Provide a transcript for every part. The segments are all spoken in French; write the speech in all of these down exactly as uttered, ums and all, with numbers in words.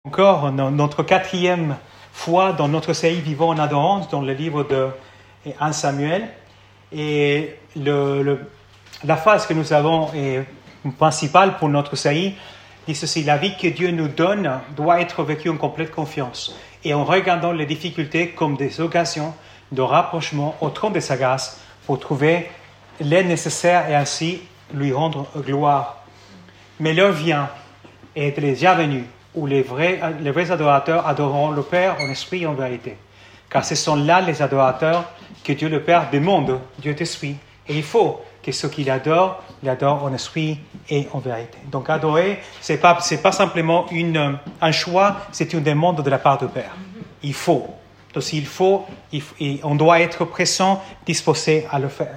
Encore notre quatrième fois dans notre série Vivons en adorance, dans le livre de premier Samuel. Et le, le, la phrase que nous avons est principale pour notre série dit ceci: la vie que Dieu nous donne doit être vécue en complète confiance et en regardant les difficultés comme des occasions de rapprochement au trône de sa grâce pour trouver l'aide nécessaire et ainsi lui rendre gloire. Mais l'heure vient et elle est déjà venue où les vrais, les vrais adorateurs adoreront le Père en esprit et en vérité. Car ce sont là les adorateurs que Dieu le Père demande, Dieu est esprit. Et il faut que ceux qui l'adorent, l'adorent en esprit et en vérité. Donc adorer, ce n'est pas, c'est pas simplement une, un choix, c'est une demande de la part du Père. Il faut. Donc s'il faut, il faut et on doit être pressant, disposé à le faire.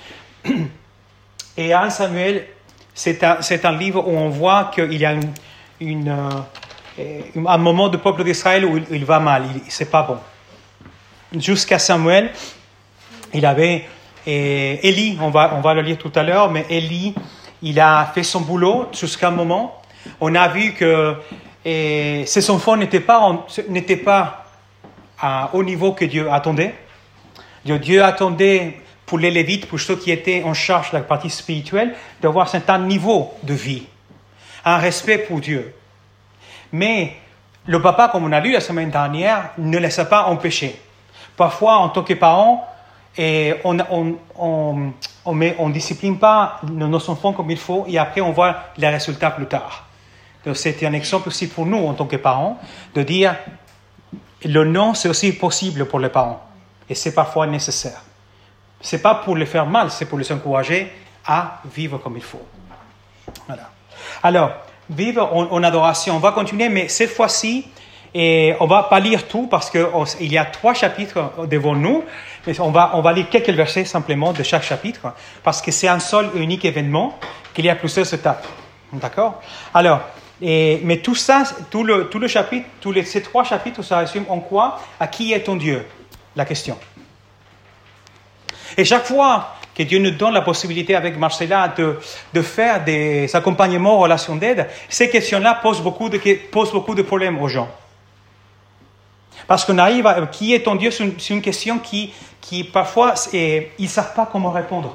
Et premier Samuel, c'est un, c'est un livre où on voit qu'il y a une... Une, euh, un moment du peuple d'Israël où il, il va mal, il, c'est pas bon. Jusqu'à Samuel, il avait et Élie, on va, on va le lire tout à l'heure, mais Élie, il a fait son boulot jusqu'à un moment. On a vu que et, ses enfants n'étaient pas, en, n'étaient pas à, au niveau que Dieu attendait. Dieu, Dieu attendait pour les Lévites, pour ceux qui étaient en charge de la partie spirituelle, d'avoir un certain niveau de vie. Un respect pour Dieu. Mais le papa, comme on a lu la semaine dernière, ne laisse pas empêcher. Parfois, en tant que parents, et on on on on met, on discipline pas nos enfants comme il faut, et après on voit les résultats plus tard. Donc c'était un exemple aussi pour nous en tant que parents de dire le non, c'est aussi possible pour les parents, et c'est parfois nécessaire. C'est pas pour les faire mal, c'est pour les encourager à vivre comme il faut. Voilà. Alors, vivre en, en adoration, on va continuer, mais cette fois-ci, et on ne va pas lire tout parce qu'il y a trois chapitres devant nous, mais on va, on va lire quelques versets simplement de chaque chapitre, parce que c'est un seul et unique événement, qu'il y a plusieurs étapes. D'accord? Alors, et, mais tout ça, tout le, tout le chapitre, tous les, ces trois chapitres, ça résume en quoi? À qui est ton Dieu? La question. Et chaque fois que Dieu nous donne la possibilité avec Marcella de, de faire des accompagnements en relation d'aide, ces questions-là posent beaucoup de, posent beaucoup de problèmes aux gens. Parce qu'on arrive à... Qui est ton Dieu? C'est une, c'est une question qui, qui parfois, est, ils ne savent pas comment répondre.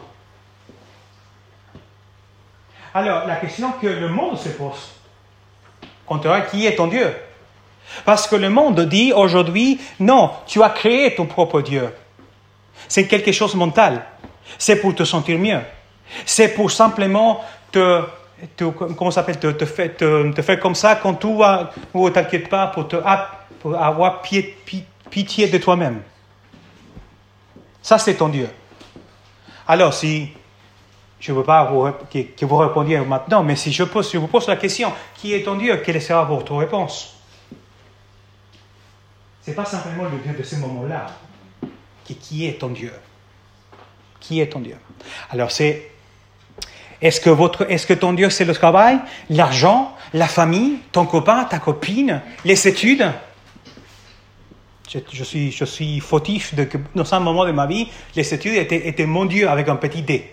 Alors, la question que le monde se pose, quand on dit qui est ton Dieu? Parce que le monde dit aujourd'hui, non, tu as créé ton propre Dieu. C'est quelque chose de mental. C'est pour te sentir mieux. C'est pour simplement te, te comment ça s'appelle, te, te, faire, te, te faire comme ça quand tout va, ou t'inquiète pas, pour, te, pour avoir pitié, pitié de toi-même. Ça, c'est ton Dieu. Alors, si, je ne veux pas vous, que, que vous répondiez maintenant, mais si je, pose, je vous pose la question, qui est ton Dieu? Quelle sera votre réponse? Ce n'est pas simplement le Dieu de ce moment-là. Qui, qui est ton Dieu? Qui est ton Dieu? Alors, c'est... Est-ce que, votre, est-ce que ton Dieu, c'est le travail, l'argent, la famille, ton copain, ta copine, les études? Je, je, suis, je suis fautif de que dans un moment de ma vie, les études étaient, étaient mon Dieu avec un petit D.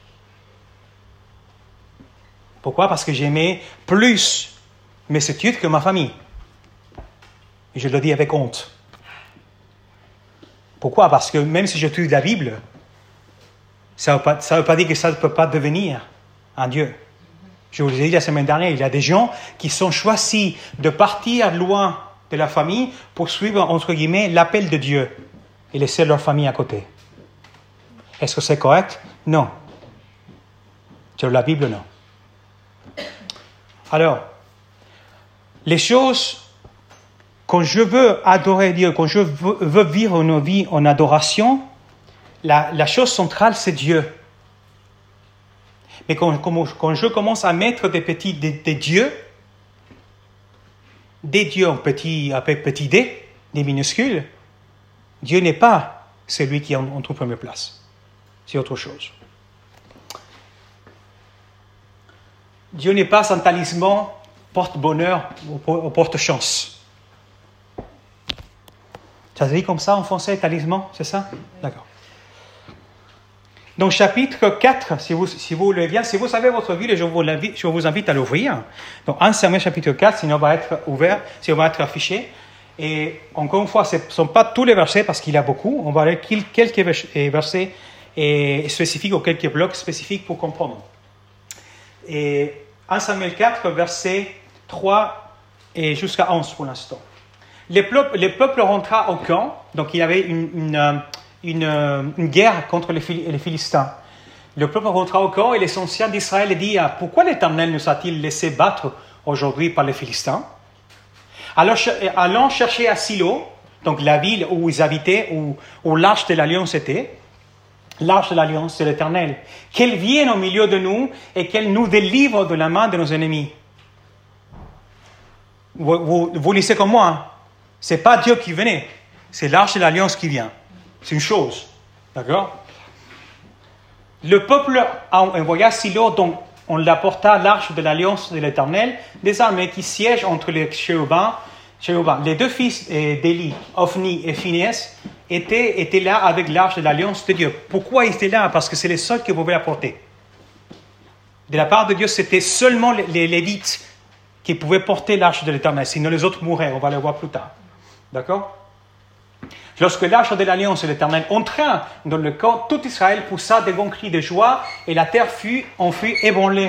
Pourquoi? Parce que j'aimais plus mes études que ma famille. Et je le dis avec honte. Pourquoi? Parce que même si j'étudie la Bible, ça ne veut, veut pas dire que ça ne peut pas devenir un Dieu. Je vous l'ai dit la semaine dernière, il y a des gens qui sont choisis de partir loin de la famille pour suivre, entre guillemets, l'appel de Dieu et laisser leur famille à côté. Est-ce que c'est correct? Non. Sur la Bible, non. Alors, les choses... Quand je veux adorer Dieu, quand je veux, veux vivre nos vies en adoration, la, la chose centrale, c'est Dieu. Mais quand, quand, quand je commence à mettre des petits des, des dieux, des dieux en petit, avec petit d, des minuscules, Dieu n'est pas celui qui est en, en toute première place. C'est autre chose. Dieu n'est pas un talisman porte-bonheur ou porte-chance. Ça se dit comme ça en français, talisman, c'est ça? D'accord. Dans chapitre quatre, si vous, si vous le bien, si vous avez votre Bible, je vous, je vous invite à l'ouvrir. Donc, un Samuel chapitre quatre, sinon on va être ouvert, si on va être affiché. Et encore une fois, ce ne sont pas tous les versets parce qu'il y a beaucoup. On va aller quelques versets spécifiques ou quelques blocs spécifiques pour comprendre. Et un Samuel quatre, versets trois et jusqu'à onze pour l'instant. Les peuples, les peuples rentra au camp, donc il y avait une, une, une, une guerre contre les, les Philistins. Le peuple rentra au camp et les anciens d'Israël disent « Pourquoi l'Éternel nous a-t-il laissé battre aujourd'hui par les Philistins ?» Alors, allons chercher à Silo, donc la ville où ils habitaient, où, où l'arche de l'Alliance était. L'arche de l'Alliance, c'est l'Éternel. Qu'elle vienne au milieu de nous et qu'elle nous délivre de la main de nos ennemis. Vous, vous, vous lisez comme moi, hein? Ce n'est pas Dieu qui venait, c'est l'arche de l'Alliance qui vient. C'est une chose, d'accord? Le peuple a envoyé à Silo, donc on l'apporta l'arche de l'Alliance de l'Éternel, des armées qui siègent entre les chérubins. chérubins. Les deux fils d'Élie, Ophni et Phinehas, étaient, étaient là avec l'arche de l'Alliance de Dieu. Pourquoi ils étaient là? Parce que c'est les seuls qui pouvaient la porter. De la part de Dieu, c'était seulement les, les Lévites qui pouvaient porter l'arche de l'Éternel, sinon les autres mouraient, on va le voir plus tard. D'accord? Lorsque l'arche de l'Alliance de l'Éternel entra dans le camp, tout Israël poussa des grands cris de joie et la terre fut, en fut ébranlée.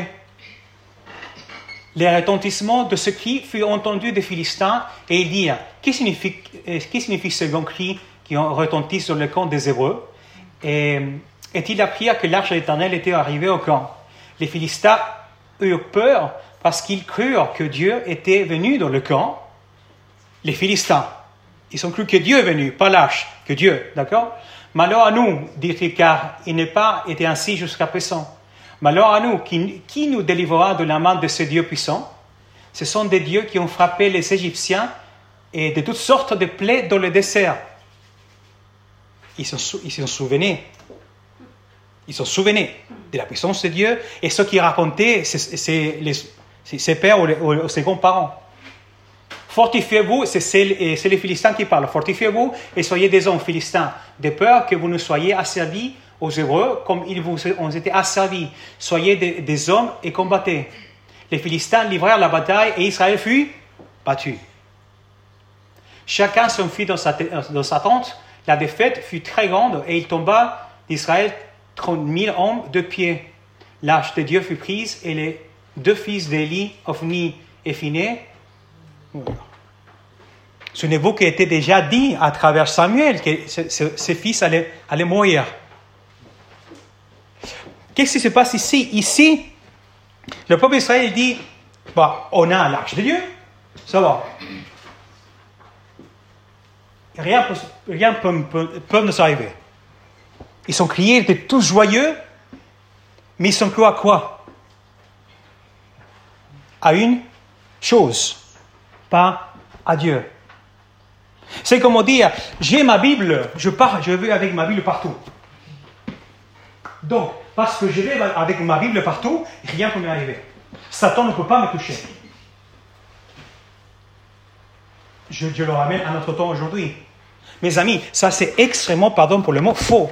Les retentissements de ce cri furent entendus des Philistins et ils dirent, qui signifie, qui signifie ce grand cri qui retentit sur le camp des Hébreux? Et, et ils apprirent que l'arche de l'Éternel était arrivée au camp. Les Philistins eurent peur parce qu'ils crurent que Dieu était venu dans le camp. Les Philistins, ils ont cru que Dieu est venu, pas l'arche, que Dieu, d'accord? Malheur à nous, dit-il, car il n'est pas été ainsi jusqu'à présent. Malheur à nous, qui, qui nous délivrera de la main de ces dieux puissants? Ce sont des dieux qui ont frappé les Égyptiens et de toutes sortes de plaies dans le désert. Ils se ils s'en souvenaient. Ils se souvenaient de la puissance de Dieu et ce qu'ils racontaient, c'est, c'est les, c'est ses pères ou, les, ou ses grands-parents. Fortifiez-vous, c'est, c'est, c'est les Philistins qui parlent. Fortifiez-vous et soyez des hommes philistins, de peur que vous ne soyez asservis aux Hébreux comme ils vous ont été asservis. Soyez des, des hommes et combattez. Les Philistins livrèrent la bataille et Israël fut battu. Chacun s'enfuit dans sa, dans sa tente. La défaite fut très grande et il tomba d'Israël trente mille hommes de pied. L'arche de Dieu fut prise et les deux fils d'Élie, Ophni et Phinehas, souvenez-vous qu'il était déjà dit à travers Samuel que ses fils allaient, allaient mourir. Qu'est-ce qui se passe ici? Ici, le peuple d'Israël dit, bah, on a l'arche de Dieu, ça va. Rien peut, rien peut, peut, peut nous arriver. Ils sont criés, ils étaient tous joyeux, mais ils sont cloués à quoi? À une chose, pas à Dieu. C'est comme dire, j'ai ma Bible, je pars, je vais avec ma Bible partout. Donc, parce que je vais avec ma Bible partout, rien ne peut m'arriver. Satan ne peut pas me toucher. Je, je le ramène à notre temps aujourd'hui. Mes amis, ça c'est extrêmement, pardon pour le mot, faux.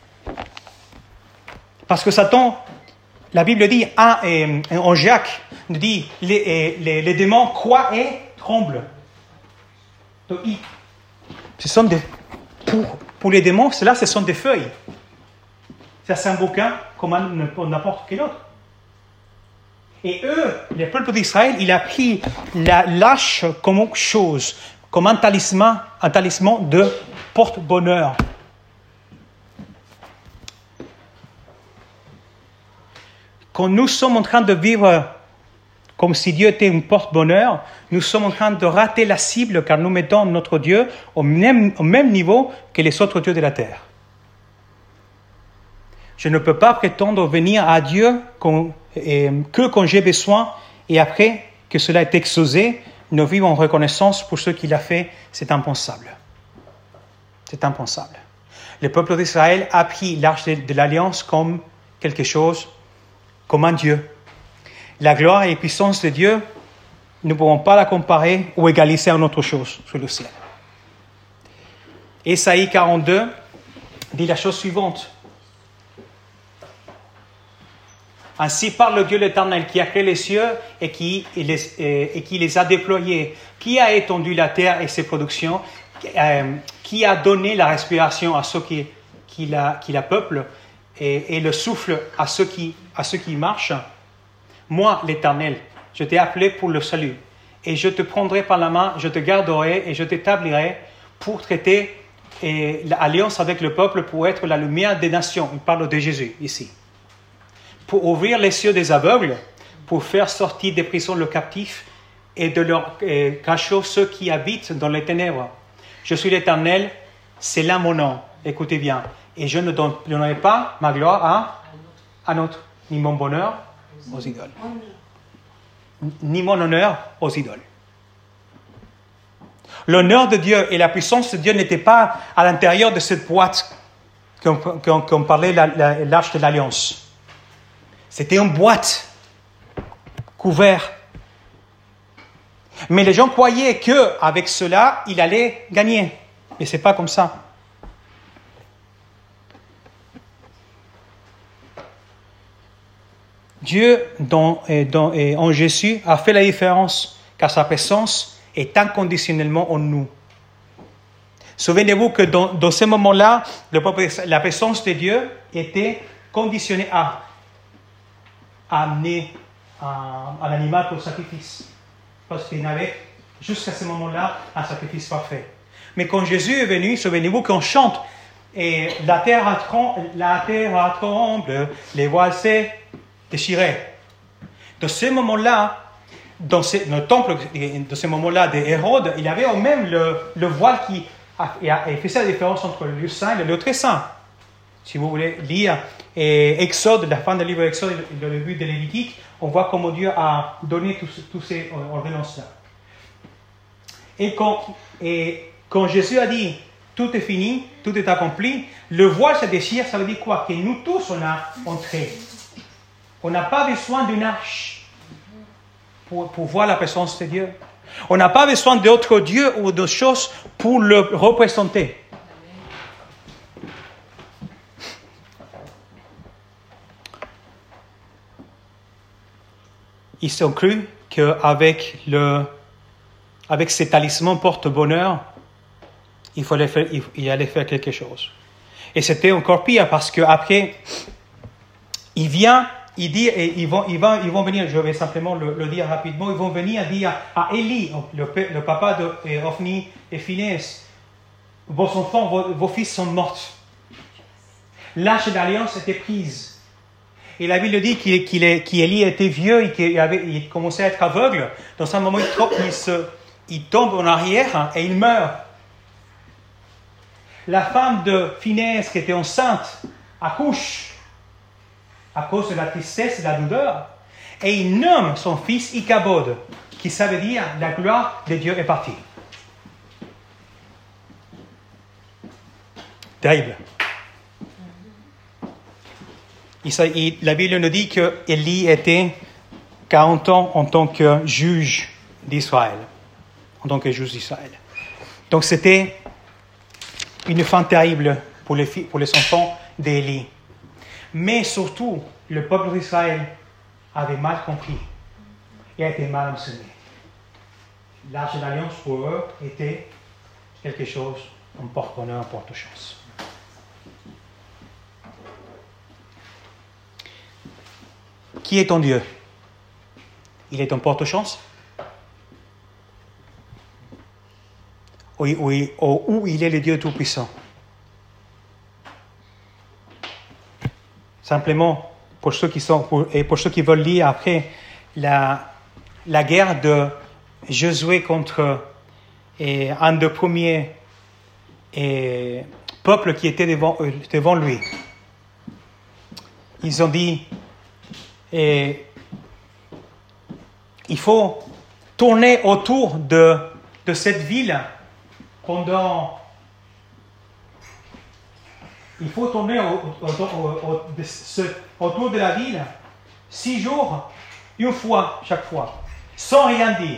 Parce que Satan, la Bible dit, un, et, en Jacques, nous dit, les, les, les démons croient et tremblent. Donc, ils, ce sont des, pour, pour les démons, cela, ce sont des feuilles. C'est un bouquin comme n'importe quel autre. Et eux, le peuple d'Israël, il a pris la lâche comme chose, comme un talisman, un talisman de porte-bonheur. Quand nous sommes en train de vivre comme si Dieu était une porte-bonheur, nous sommes en train de rater la cible car nous mettons notre Dieu au même, au même niveau que les autres dieux de la terre. Je ne peux pas prétendre venir à Dieu quand, et, que quand j'ai besoin et après que cela est exaucé, nous vivons en reconnaissance pour ce qu'il a fait. C'est impensable. C'est impensable. Le peuple d'Israël a pris l'arche de, de l'Alliance comme quelque chose, comme un Dieu. La gloire et la puissance de Dieu, nous ne pouvons pas la comparer ou égaliser à une autre chose sur le ciel. Ésaïe quarante-deux dit la chose suivante. Ainsi parle Dieu l'Éternel qui a créé les cieux et qui, et les, et, et qui les a déployés, qui a étendu la terre et ses productions, euh, qui a donné la respiration à ceux qui, qui, la, qui la peuplent et, et le souffle à ceux, qui, à ceux qui marchent. Moi, l'Éternel, je t'ai appelé pour le salut et je te prendrai par la main, je te garderai et je t'établirai pour traiter et, l'alliance avec le peuple pour être la lumière des nations. Il parle de Jésus ici. Pour ouvrir les yeux des aveugles, pour faire sortir des prisons le captif et de leur et cachot ceux qui habitent dans les ténèbres. Je suis l'Éternel, c'est là mon nom, écoutez bien. Et je ne donnerai pas ma gloire à un autre, ni mon bonheur aux idoles. Ni mon honneur aux idoles. L'honneur de Dieu et la puissance de Dieu n'étaient pas à l'intérieur de cette boîte qu'on, qu'on, qu'on parlait, la, la, l'arche de l'Alliance. C'était une boîte couverte. Mais les gens croyaient qu'avec cela, il allait gagner. Mais ce n'est pas comme ça. Dieu, dans, dans, en Jésus, a fait la différence, car sa présence est inconditionnellement en nous. Souvenez-vous que dans, dans ce moment-là, le, la présence de Dieu était conditionnée à amener un, un animal pour le sacrifice. Parce qu'il n'avait, jusqu'à ce moment-là, un sacrifice parfait. Mais quand Jésus est venu, souvenez-vous qu'on chante, et la terre a tremblé, la terre a tremblé, les voiles s'est déchirées. Dans ce moment-là, dans, ce, dans le temple, dans ce moment-là d'Hérode, il y avait même le, le voile qui a, a, a fait la différence entre le lieu saint et le lieu très saint. Si vous voulez lire et Exode, la fin du livre d'Exode, le début de Lévitique, on voit comment Dieu a donné tous, tous ces ordonnances-là. Et quand, et quand Jésus a dit « tout est fini, tout est accompli », le voile se déchire, ça veut dire quoi? Que nous tous, on a entré. On n'a pas besoin d'une arche pour, pour voir la présence de Dieu. On n'a pas besoin d'autres dieux ou d'autres choses pour le représenter. Ils ont cru qu'avec le, avec ces talismans porte-bonheur, il, fallait faire, il, il allait faire quelque chose. Et c'était encore pire parce qu'après, il vient, il dit, et ils vont, ils vont, ils vont venir, je vais simplement le, le dire rapidement, ils vont venir dire à Élie, le, le papa de Hophni et Phinehas, vos enfants, vos, vos fils sont morts. L'arche d'alliance était prise. Et la Bible dit qu'il, qu'il est, qu'Élie était vieux et qu'il avait, il commençait à être aveugle. Dans un moment, il, il, se, il tombe en arrière et il meurt. La femme de Phinehas, qui était enceinte, accouche à cause de la tristesse et de la douleur. Et il nomme son fils Ichabod, qui ça veut dire la gloire de Dieu est partie. Terrible. Il, la Bible nous dit qu'Élie était quarante ans en tant que juge d'Israël. En tant que juge d'Israël. Donc c'était une fin terrible pour les, filles, pour les enfants d'Élie. Mais surtout, le peuple d'Israël avait mal compris et a été mal enseigné. L'arche d'alliance pour eux était quelque chose, un porte-bonheur, un porte-chance. Qui est ton Dieu? Il est ton porte-chance? Oui, oui, ou, ou il est le Dieu Tout-Puissant? Simplement, pour ceux qui sont, pour, et pour ceux qui veulent lire après, la, la guerre de Josué contre et, un des premiers et, peuples qui étaient devant, devant lui. Ils ont dit, et il faut tourner autour de, de cette ville pendant... Il faut tourner au, au, au, au, de ce, autour de la ville six jours, une fois chaque fois, sans rien dire.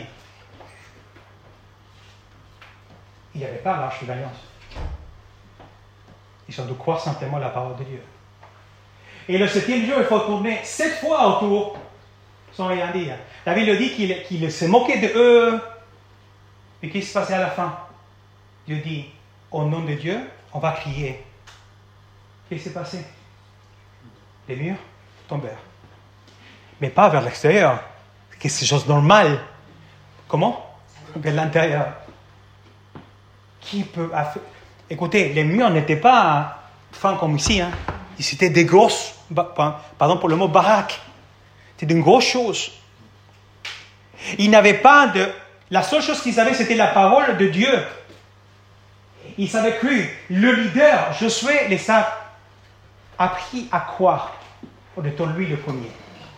Il n'y avait pas l'arche de l'alliance. Ils ont dû croire simplement la parole de Dieu. Et le septième jour, il faut tourner sept fois autour sans rien dire. La Bible dit qu'il, qu'il se moquait de eux. Et qu'est-ce qui se passait à la fin? Dieu dit, au nom de Dieu, on va crier. Qu'est-ce qui s'est passé? Les murs tombèrent. Mais pas vers l'extérieur. C'est quelque chose de normal. Comment? Vers l'intérieur. Qui peut... Écoutez, les murs n'étaient pas fins comme ici. Hein. C'était des grosses... Pardon pour le mot baraque. C'était une grosse chose. Ils n'avaient pas de... La seule chose qu'ils avaient, c'était la parole de Dieu. Ils avaient cru. Le leader, Josué, les a appris à croire. En étant lui le premier.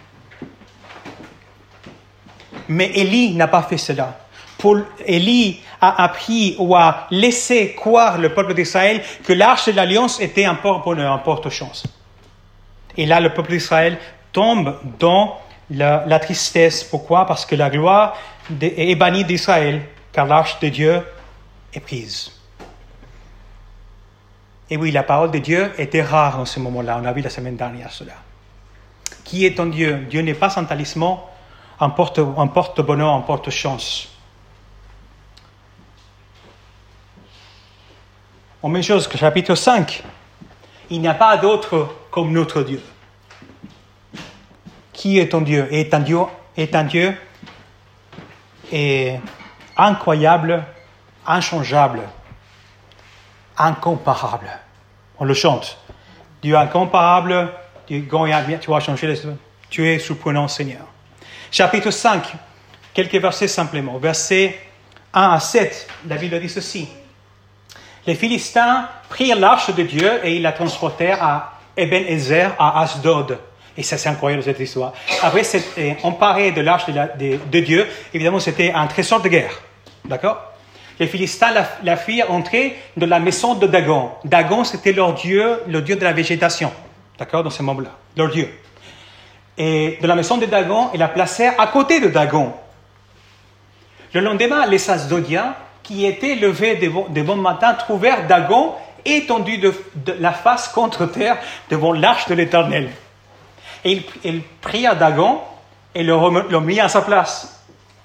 Mais Élie n'a pas fait cela. Pour Élie a appris ou a laissé croire le peuple d'Israël que l'arche de l'alliance était un porte-bonheur, un porte-chance. Et là, le peuple d'Israël tombe dans la, la tristesse. Pourquoi? Parce que la gloire de, est bannie d'Israël, car l'arche de Dieu est prise. Et oui, la parole de Dieu était rare en ce moment-là. On a vu la semaine dernière cela. Qui est ton Dieu? Dieu n'est pas un talisman, un porte, un porte-bonheur, un porte-chance. En même chose que chapitre cinq, il n'y a pas d'autre comme notre Dieu. Qui est ton Dieu? Est un Dieu, est un Dieu est incroyable, inchangeable, incomparable. On le chante. Dieu incomparable, Dieu grand et bien, tu vas changer les choses. Tu es surprenant, Seigneur. Chapitre cinq, quelques versets simplement. Versets un à sept, la Bible dit ceci. Les Philistins prirent l'arche de Dieu et ils la transportèrent à Eben-Ezer, à Asdod. Et ça, c'est incroyable cette histoire. Après, c'est emparé de l'arche de, la, de, de Dieu. Évidemment, c'était un trésor de guerre. D'accord? Les Philistins la, la firent entrer dans la maison de Dagon. Dagon, c'était leur dieu, le dieu de la végétation. D'accord? Dans ce moment-là. Leur dieu. Et de la maison de Dagon, ils la placèrent à côté de Dagon. Le lendemain, les Asdodiens, qui étaient levés de bon, de bon matin, trouvèrent Dagon étendu de, de la face contre terre devant l'arche de l'Éternel. Et ils, ils prirent Dagon et le, le mirent à sa place.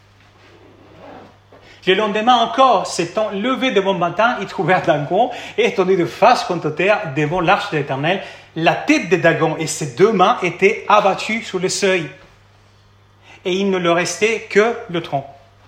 Le lendemain encore, s'étant levés de bon matin, ils trouvèrent Dagon étendu de face contre terre devant l'arche de l'Éternel. La tête de Dagon et ses deux mains étaient abattues sur le seuil. Et il ne leur restait que le tronc.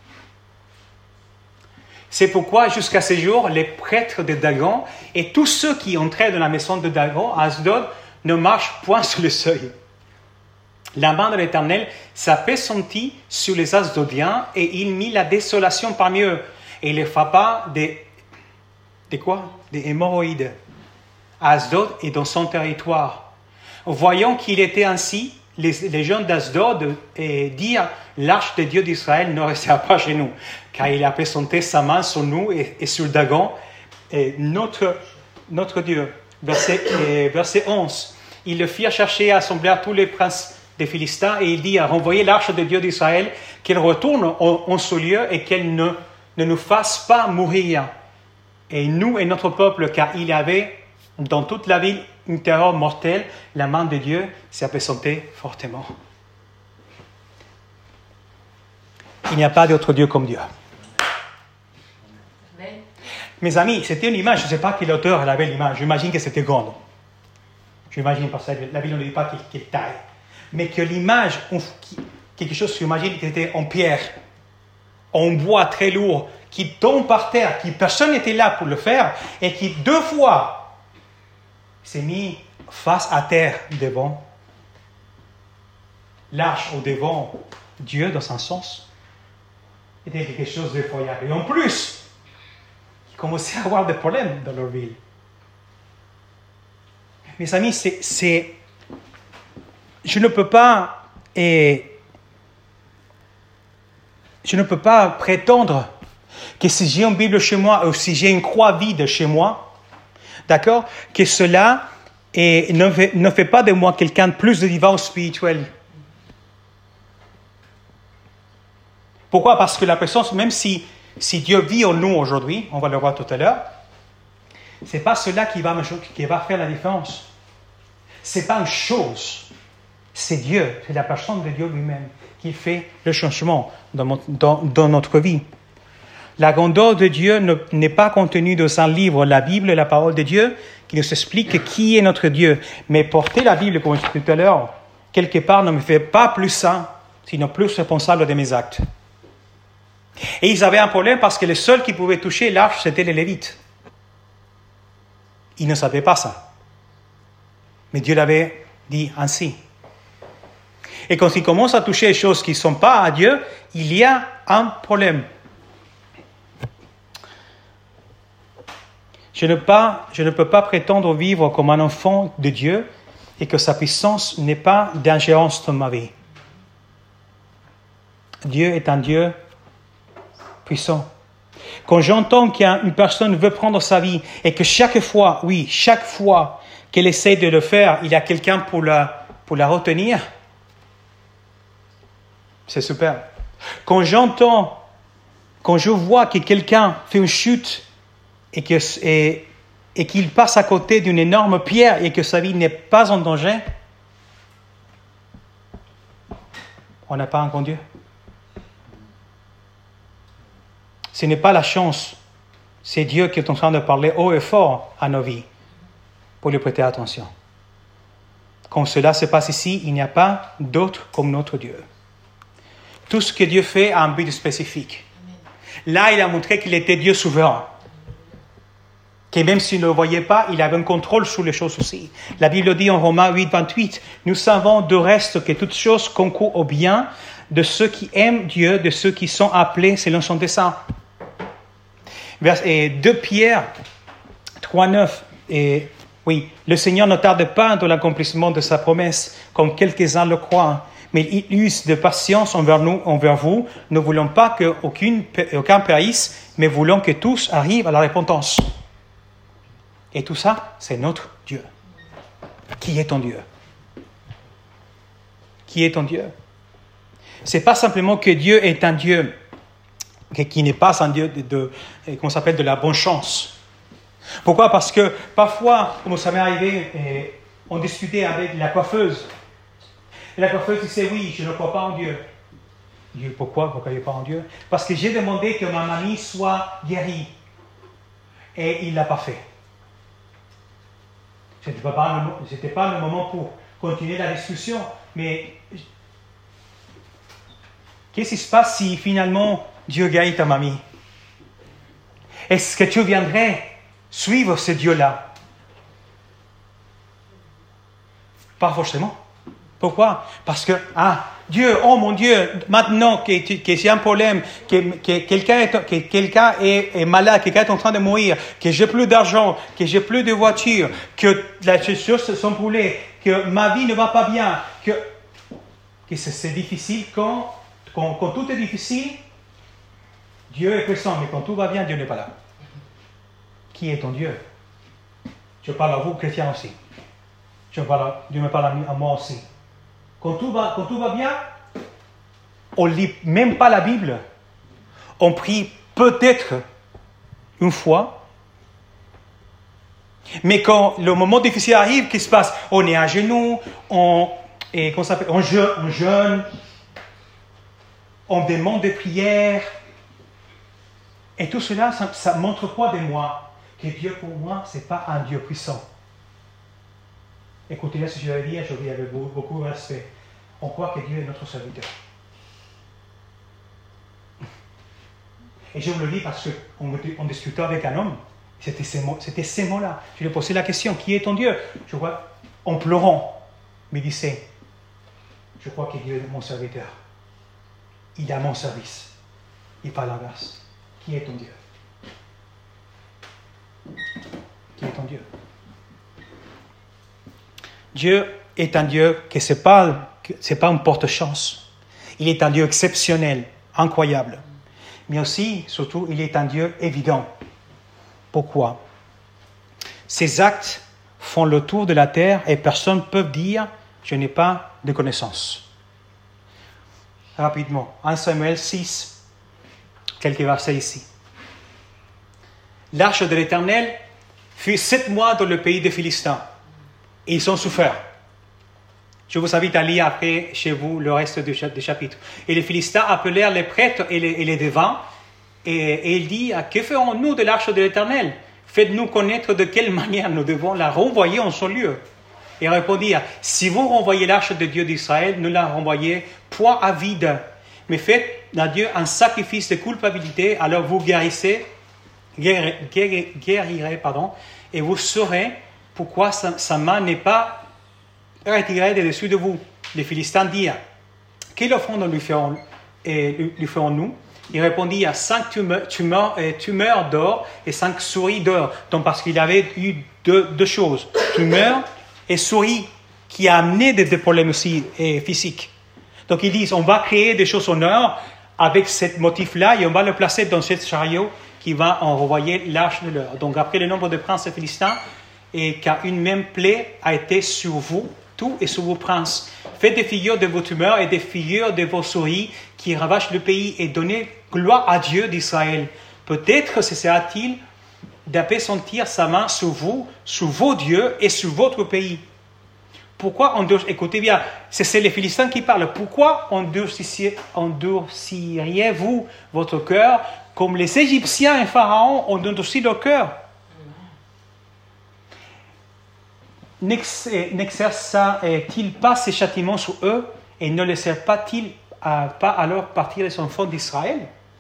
C'est pourquoi, jusqu'à ce jour, les prêtres de Dagon et tous ceux qui entraient dans la maison de Dagon, à Asdod, ne marchent point sur le seuil. La main de l'Éternel s'apesantit sur les Asdodiens et il mit la désolation parmi eux. Et il les frappa des, des quoi? Des hémorroïdes. À Asdod et dans son territoire. Voyant qu'il était ainsi, les, les gens d'Asdod eh, dirent, l'arche de Dieu d'Israël ne restera pas chez nous, car il a présenté sa main sur nous et, et sur Dagon, et notre, notre Dieu. Verset, eh, verset onze. Ils le firent chercher à assembler tous les princes des Philistins et il dit à renvoyer l'arche de Dieu d'Israël, qu'elle retourne en, en ce lieu et qu'elle ne, ne nous fasse pas mourir. Et nous et notre peuple, car il y avait dans toute la ville une terreur mortelle, la main de Dieu s'est apesantie fortement. Il n'y a pas d'autre Dieu comme Dieu. Amen. Mes amis, c'était une image, je ne sais pas quel auteur avait l'image, j'imagine que c'était grand. J'imagine, parce que la Bible ne dit pas quelle taille. Mais que l'image, quelque chose, j'imagine, qui était en pierre, en bois très lourd, qui tombe par terre, qui personne n'était là pour le faire, et qui deux fois s'est mis face à terre devant l'arche ou devant Dieu dans un sens, était quelque chose d'effroyable. Et en plus, ils commençaient à avoir des problèmes dans leur ville. Mes amis, c'est, c'est je ne peux pas et je ne peux pas prétendre que si j'ai une Bible chez moi ou si j'ai une croix vide chez moi, d'accord, que cela est, ne, fait, ne fait pas de moi quelqu'un de plus de vivant spirituel. Pourquoi? Parce que la personne, même si, si Dieu vit en nous aujourd'hui, on va le voir tout à l'heure, c'est pas cela qui va, me, qui va faire la différence. Ce n'est pas une chose, c'est Dieu, c'est la personne de Dieu lui-même qui fait le changement dans, mon, dans, dans notre vie. La grandeur de Dieu ne, n'est pas contenue dans un livre, la Bible, la parole de Dieu, qui nous explique qui est notre Dieu. Mais porter la Bible, comme je disais tout à l'heure, quelque part ne me fait pas plus saint, sinon plus responsable de mes actes. Et ils avaient un problème parce que les seuls qui pouvaient toucher l'arche, c'était les Lévites. Ils ne savaient pas ça. Mais Dieu l'avait dit ainsi. Et quand ils commencent à toucher les choses qui ne sont pas à Dieu, il y a un problème. Je ne, pas, je ne peux pas prétendre vivre comme un enfant de Dieu et que sa puissance n'est pas d'ingérence dans ma vie. Dieu est un Dieu puissant. Quand j'entends qu'une personne veut prendre sa vie et que chaque fois, oui, chaque fois qu'elle essaie de le faire, il y a quelqu'un pour la, pour la retenir, c'est super. Quand j'entends, quand je vois que quelqu'un fait une chute et, que, et, et qu'il passe à côté d'une énorme pierre et que sa vie n'est pas en danger, on n'a pas un grand Dieu. Ce n'est pas la chance, c'est Dieu qui est en train de parler haut et fort à nos vies pour lui prêter attention. Quand cela se passe ici, il n'y a pas d'autre comme notre Dieu. Tout ce que Dieu fait a un but spécifique. Là, il a montré qu'il était Dieu souverain. Que même s'il ne le voyait pas, il avait un contrôle sur les choses aussi. La Bible dit en Romains huit, vingt-huit, « Nous savons de reste que toutes choses concourent au bien de ceux qui aiment Dieu, de ceux qui sont appelés selon son dessein. » Et deux Pierre trois, neuf, et oui, le Seigneur ne tarde pas dans l'accomplissement de sa promesse, comme quelques-uns le croient, mais il use de patience envers nous, envers vous, ne voulons pas qu'aucun aucun périsse, mais voulons que tous arrivent à la repentance. Et tout ça, c'est notre Dieu. Qui est ton Dieu? Qui est ton Dieu? C'est pas simplement que Dieu est un Dieu qui n'est pas un Dieu de, de, de qu'on s'appelle de la bonne chance. Pourquoi? Parce que parfois, comme ça m'est arrivé, et on discutait avec la coiffeuse. Et la coiffeuse disait, oui, je ne crois pas en Dieu. Dieu, pourquoi? Pourquoi il ne croit pas en Dieu? Parce que j'ai demandé que ma mamie soit guérie. Et il ne l'a pas fait. Ce n'était pas, pas le moment pour continuer la discussion. Mais qu'est-ce qui se passe si finalement Dieu guérit ta mamie? Est-ce que tu viendrais suivre ce Dieu-là? Pas forcément. Pourquoi? Parce que, ah, Dieu, oh mon Dieu, maintenant que, que j'ai un problème, que, que quelqu'un, est, que quelqu'un est, est malade, que quelqu'un est en train de mourir, que j'ai plus d'argent, que j'ai plus de voiture, que les choses sont brûlées, que ma vie ne va pas bien, que, que c'est, c'est difficile quand, quand, quand tout est difficile, Dieu est présent, mais quand tout va bien, Dieu n'est pas là. Qui est ton Dieu? Je parle à vous, chrétiens aussi. Je parle à, Dieu me parle à moi aussi. Quand tout va, quand tout va bien, on ne lit même pas la Bible. On prie peut-être une fois. Mais quand le moment difficile arrive, qu'est-ce qui se passe? On est à genoux, on, et, comment ça s'appelle? on, je, on jeûne, on demande des prières. Et tout cela, ça, ça montre quoi de moi? Que Dieu pour moi, ce n'est pas un Dieu puissant. Écoutez-le ce que je vais dire, je le dis avec beaucoup, beaucoup de respect. On croit que Dieu est notre serviteur. Et je vous le dis parce qu'on on discutait avec un homme, c'était ces, mots, c'était ces mots-là. Je lui ai posé la question, qui est ton Dieu? Je vois, en pleurant, me disait, je crois que Dieu est mon serviteur. Il est à mon service. Il parle la grâce. Qui est ton Dieu? Qui est ton Dieu? Dieu est un Dieu que ce n'est pas, c'est pas une porte-chance. Il est un Dieu exceptionnel, incroyable. Mais aussi, surtout, il est un Dieu évident. Pourquoi? Ses actes font le tour de la terre et personne ne peut dire « je n'ai pas de connaissance ». Rapidement, premier Samuel six, quelques versets ici. L'arche de l'Éternel fut sept mois dans le pays des Philistins. Et ils ont souffert. Je vous invite à lire après chez vous le reste du chapitre. Et les Philistins appelèrent les prêtres et les, et les devins, et, et il dit, que ferons-nous de l'arche de l'Éternel? Faites-nous connaître de quelle manière nous devons la renvoyer en son lieu. Et répondirent, si vous renvoyez l'arche de Dieu d'Israël, ne la renvoyez point à vide, mais faites à Dieu un sacrifice de culpabilité, alors vous guérissez, guérirez, guérirez, guérirez pardon, et vous saurez pourquoi sa, sa main n'est pas retirée de dessus de vous. Les Philistins dirent, quelle offrande lui ferons, et lui ferons-nous? Il répondit à cinq tumeurs, tumeurs, tumeurs d'or et cinq souris d'or. Donc parce qu'il avait eu deux, deux choses, tumeurs et souris, qui a amené des, des problèmes aussi et physiques. Donc ils disent, on va créer des choses en or avec ce motif-là et on va le placer dans ce chariot qui va en renvoyer l'arche de l'or. Donc après le nombre de princes philistins, et car une même plaie a été sur vous, tout et sur vos princes. Faites des figures de vos tumeurs et des figures de vos souris qui ravagent le pays et donnez gloire à Dieu d'Israël. Peut-être cessera-t-il d'apesantir sa main sur vous, sur vos dieux et sur votre pays. Pourquoi endurc... Écoutez bien, c'est les Philistins qui parlent. Pourquoi endurciriez-vous votre cœur comme les Égyptiens et Pharaon ont endurci leur cœur? N'exerça-t-il pas ces châtiments sur eux et ne laissèrent pas-ils à, pas alors partir les enfants d'Israël?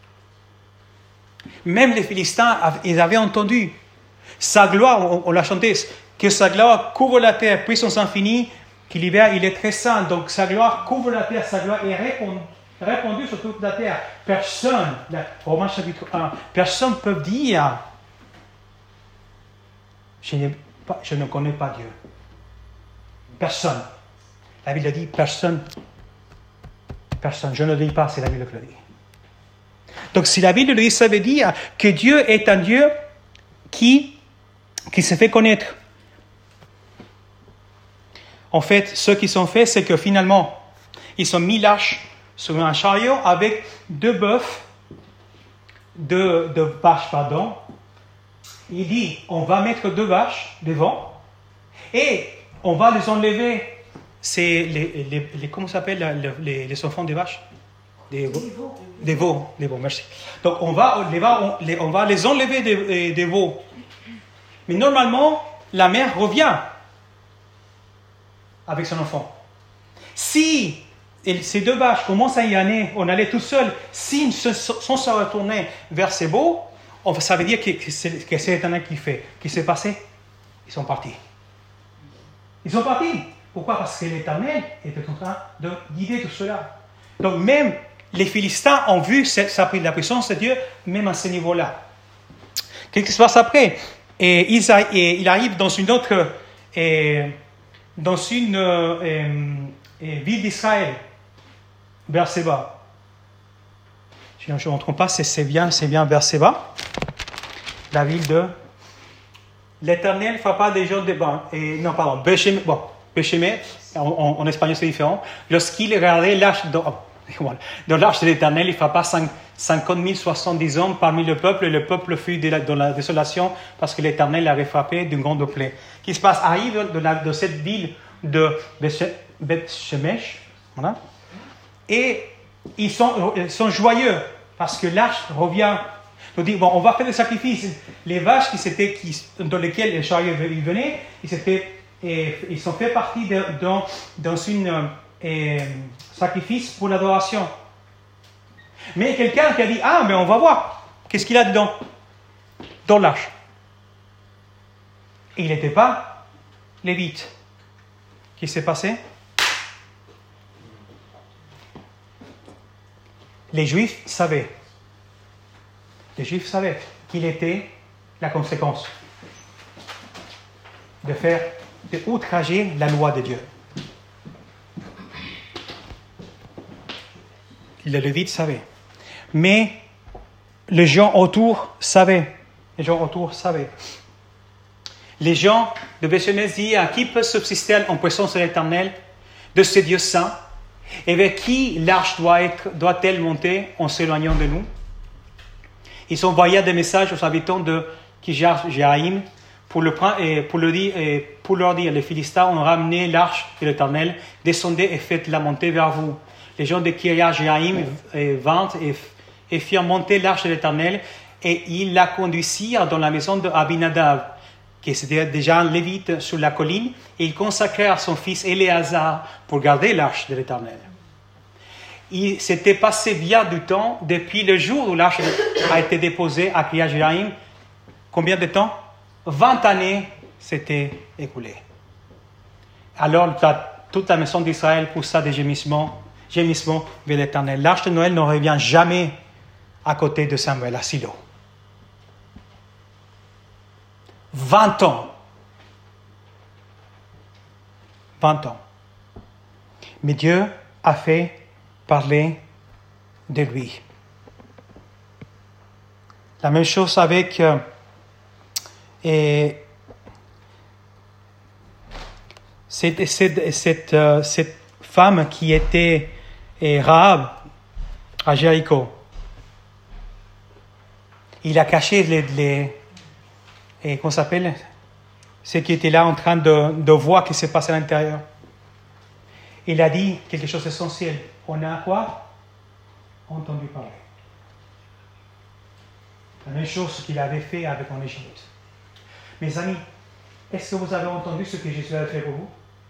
Même les Philistins, ils avaient entendu sa gloire, on, on l'a chanté, que sa gloire couvre la terre, puissance infinie, qu'il l'hiver il est très saint, donc sa gloire couvre la terre, sa gloire est répandue, répandue sur toute la terre. Personne, Romains chapitre un, personne ne peut dire je, n'ai pas, je ne connais pas Dieu. Personne. La Bible dit personne. Personne. Je ne le dis pas, c'est la Bible qui le dit. Donc si la Bible le dit, ça veut dire que Dieu est un Dieu qui, qui se fait connaître. En fait, ce qu'ils ont fait, c'est que finalement, ils ont mis l'arche sur un chariot avec deux bœufs, deux, deux vaches, pardon. Il dit, on va mettre deux vaches devant et on va les enlever. C'est les, les, les comment ça s'appelle les, les enfants des vaches? Des veaux. Des veaux, des veaux, merci. Donc on va, les, on, les, on va les enlever des, des veaux. Mais normalement, la mère revient avec son enfant. Si ces deux vaches commencent à y aller, on allait tout seul, s'ils se sont se retournés vers ces veaux, ça veut dire que, que c'est, que c'est l'Éternel qui fait. Qu'est-ce qui s'est passé? Ils sont partis. Ils sont partis. Pourquoi? Parce que l'Éternel était en train de guider tout cela. Donc même les Philistins ont vu cette, la puissance de Dieu, même à ce niveau-là. Qu'est-ce qui se passe après? Et il, et il arrive dans une autre, et, dans une et, et ville d'Israël, Berseba. Si je ne me trompe pas, c'est, c'est bien, c'est bien Berseba, la ville de l'Éternel ne fera pas des gens de bon, et non pardon, Béchémé, bon, Béchémé, en, en, en espagnol c'est différent. Lorsqu'il regardait l'arche de, dans l'arche de l'Éternel, il ne fera pas cinquante mille soixante-dix hommes parmi le peuple, et le peuple fut de la, dans la désolation parce que l'Éternel l'avait frappé d'une grande plaie. Qu'est-ce qui se passe? Arrive de, la, de cette ville de Beth-Shemesh, voilà, et ils sont, ils sont joyeux parce que l'arche revient. On dit, bon, on va faire des sacrifices. Les vaches qui s'étaient, qui, dans lesquelles les chariots venaient, ils, étaient, et, ils sont fait partie de, dans, dans une et, sacrifice pour l'adoration. Mais quelqu'un qui a dit, ah, mais on va voir, qu'est-ce qu'il y a dedans? Dans l'arche. Et il n'était pas lévite. Qu'est-ce qui s'est passé? Les Juifs savaient. Les Juifs savaient qu'il était la conséquence de faire, de outrager la loi de Dieu. Les Lévites savaient. Mais les gens autour savaient. Les gens autour savaient. Les gens de Béchémès disent, à qui peut subsister en présence de l'Éternel, de ce Dieu saint, et vers qui l'arche doit être, doit-elle monter en s'éloignant de nous? Ils envoyaient des messages aux habitants de Kirjath-Jearim pour, le, et pour, le dire, et pour leur dire, les Philistins ont ramené l'arche de l'Éternel, descendez et faites-la monter vers vous. Les gens de Kiriath Jearim vinrent et, et firent monter l'arche de l'Éternel, et ils la conduisirent dans la maison d'Abinadab, qui était déjà un lévite sur la colline, et ils consacrèrent son fils Éléazar pour garder l'arche de l'Éternel. Il s'était passé bien du temps depuis le jour où l'arche a été déposée à Kiriath Jearim. Combien de temps? vingt années s'étaient écoulées. Alors toute la maison d'Israël poussa des gémissements, gémissements vers l'Éternel. L'arche de Noël ne revient jamais à côté de Samuel, à Silo. vingt ans. vingt ans. Mais Dieu a fait parler de lui. La même chose avec euh, et cette, cette, cette, euh, cette femme qui était et Rahab à Jéricho. Il a caché les, les et qu'on s'appelle ceux qui étaient là en train de, de voir ce qui s'est passé à l'intérieur. Il a dit quelque chose d'essentiel. On a quoi? Entendu parler. La même chose qu'il avait fait avec en Égypte. Mes amis, est-ce que vous avez entendu ce que Jésus a fait pour vous?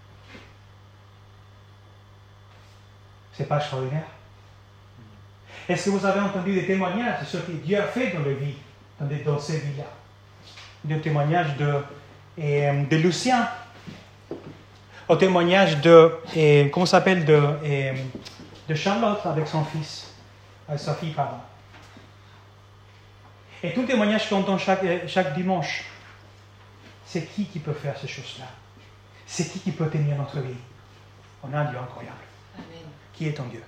C'est pas extraordinaire? Est-ce que vous avez entendu des témoignages de ce que Dieu a fait dans les vies, dans, des, dans ces vies-là? Des témoignages de, et, de Lucien, au témoignage de, et, comment ça s'appelle, de, et, de Charlotte avec son fils, avec sa fille, pardon. Et tout témoignage qu'on entend chaque, chaque dimanche, c'est qui qui peut faire ces choses-là? C'est qui qui peut tenir notre vie? On a un Dieu incroyable. Amen. Qui est ton Dieu?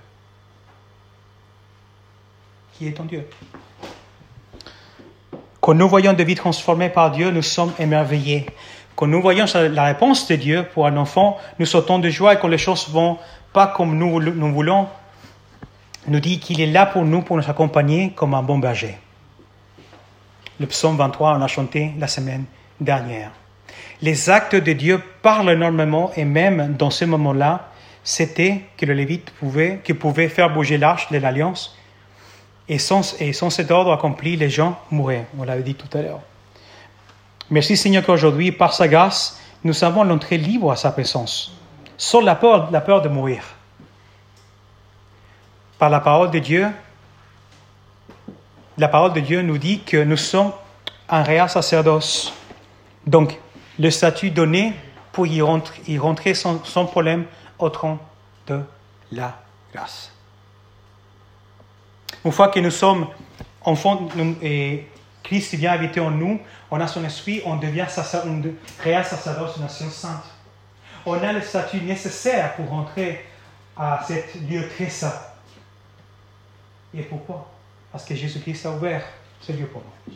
Qui est ton Dieu? Quand nous voyons des vies transformées par Dieu, nous sommes émerveillés. Quand nous voyons la réponse de Dieu pour un enfant, nous sautons de joie, et quand les choses ne vont pas comme nous, nous voulons, nous dit qu'il est là pour nous, pour nous accompagner comme un bon berger. Le psaume vingt-trois, on a chanté la semaine dernière. Les actes de Dieu parlent énormément, et même dans ce moment-là, c'était que le Lévite pouvait, que pouvait faire bouger l'arche de l'Alliance, et sans, et sans cet ordre accompli, les gens mouraient. On l'avait dit tout à l'heure. Merci Seigneur qu'aujourd'hui, par sa grâce, nous avons l'entrée libre à sa présence, sans la peur, la peur de mourir. Par la parole de Dieu, la parole de Dieu nous dit que nous sommes un réel sacerdoce. Donc, le statut donné pour y rentrer, y rentrer sans, sans problème au trône de la grâce. Une fois que nous sommes enfants et Christ vient habiter en nous, on a son esprit, on devient un réel sacerdoce de nation sainte. On a le statut nécessaire pour rentrer à cet lieu très saint. Et pourquoi? Parce que Jésus-Christ a ouvert ce lieu pour nous.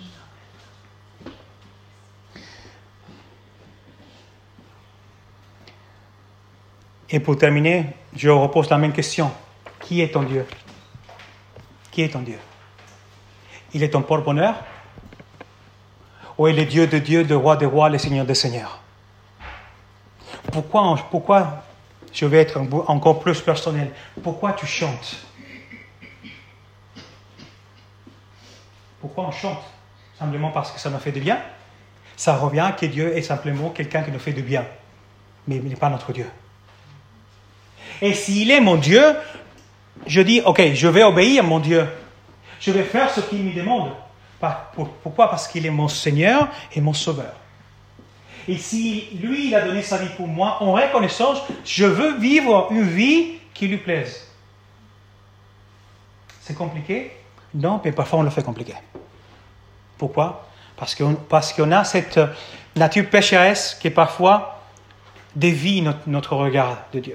Et pour terminer, je repose la même question. Qui est ton Dieu? Qui est ton Dieu? Il est ton porte-bonheur? Ou est le Dieu de Dieu, le roi des rois, le Seigneur des seigneurs? Pourquoi, pourquoi, je vais être encore plus personnel, pourquoi tu chantes? Pourquoi on chante? Simplement parce que ça nous fait du bien? Ça revient que Dieu est simplement quelqu'un qui nous fait du bien, mais il n'est pas notre Dieu. Et s'il est mon Dieu, je dis, ok, je vais obéir à mon Dieu. Je vais faire ce qu'il me demande. Pourquoi? Parce qu'il est mon Seigneur et mon Sauveur. Et si lui, il a donné sa vie pour moi, en reconnaissance, je veux vivre une vie qui lui plaise. C'est compliqué? Non, mais parfois on le fait compliqué. Pourquoi? Parce qu'on, parce qu'on a cette nature pécheresse qui parfois dévie notre, notre regard de Dieu.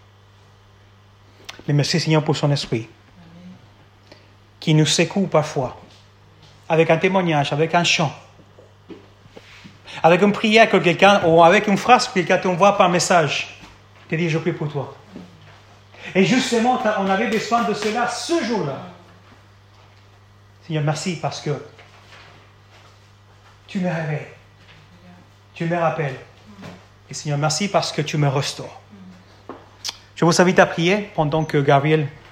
Mais merci Seigneur pour son esprit, qui nous secoue parfois, avec un témoignage, avec un chant, avec une prière que quelqu'un, ou avec une phrase que quelqu'un t'envoie par message, te dit je prie pour toi. Et justement, on avait besoin de cela ce jour-là. Seigneur, merci parce que tu me réveilles. tu me rappelles. Et Seigneur, merci parce que tu me restaures. Je vous invite à prier pendant que Gabriel